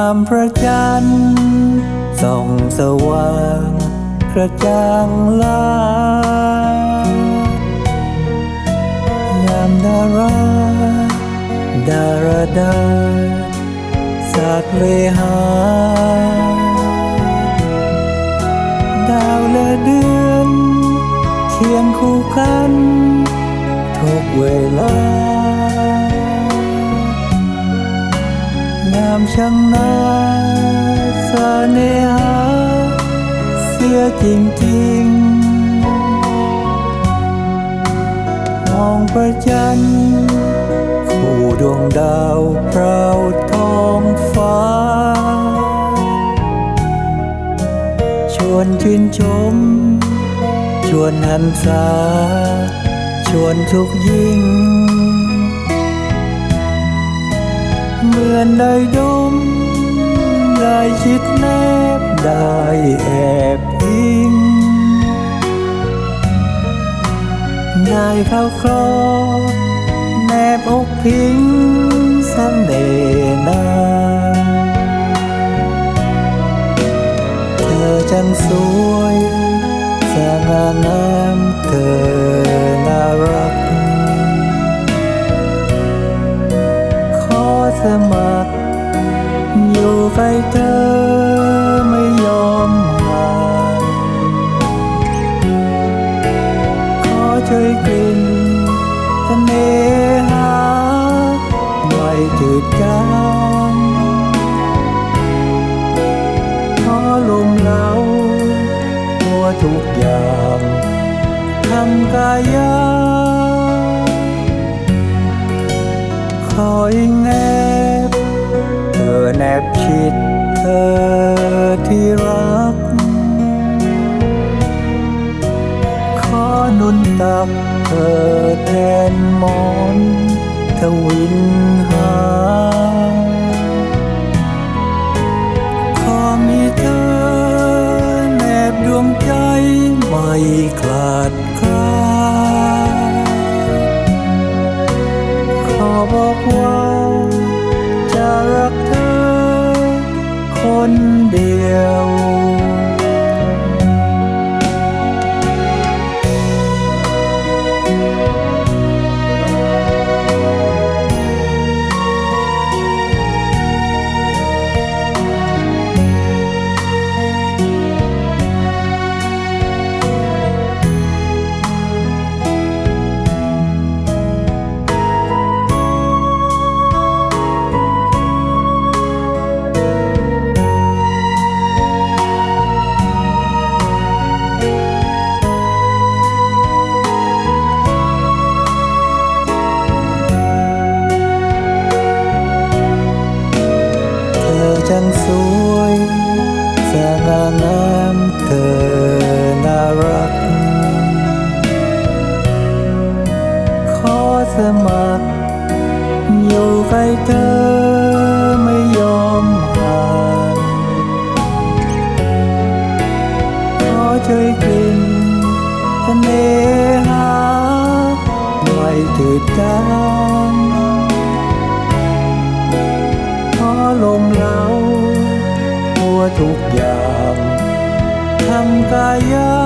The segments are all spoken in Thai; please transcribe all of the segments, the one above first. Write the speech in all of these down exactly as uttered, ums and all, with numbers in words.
ามพระจันทร์ส่องสว่างกระจ่างลายามดาราดาราดาสาดเวหาดาวและเดือนเคียงคู่กันทุกเวลางามช่างน่าเสน่หาเสียจริงๆมองพระจันทร์คู่ดวงดาวเปล่าท้องฟ้าชวนชื่นชมชวนหันษาชวนทุกยิ่งเหมือนได้ดมได้ชิดแนบได้แอบอิงได้เข้าคลอแนบอกพิงเสน่ห์นาเธอจังสวยสง่างามเธอน่ารักขอสมัครอยู่ใกล้เธอไม่ยอมห่างขอช่วยกลิ่นเสน่หาไม่จืดจางขอลมเล้าตัวทุกอย่างทำกายาคอยแนบเธอแนบชิดเธอที่รักขอนุนตักเธอแทนหมอนทวินหาขอมีเธอแนบดวงใจไม่คลาดคลาขอบอกว่าจะรักเธอคนเดียวจังสวยสง่างามเธอน่ารักขอสมัครอยู่ใกล้เธอไม่ยอมห่างขอช่วยกลิ่นเสน่หาไม่จืดจางขอลมเล้าตัวทุกอย่างทำกายา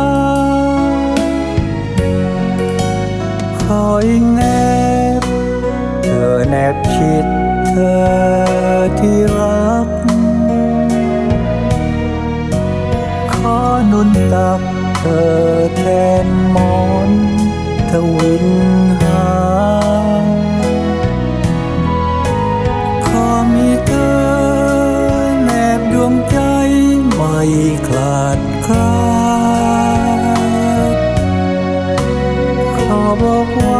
คอยแนบเธอแนบชิดเธอที่รักขอนุนตักเธอแทนหมอนทวินหาขอมีเธอแนบดวงใจไม่คลาดคลาดขอบอกว่า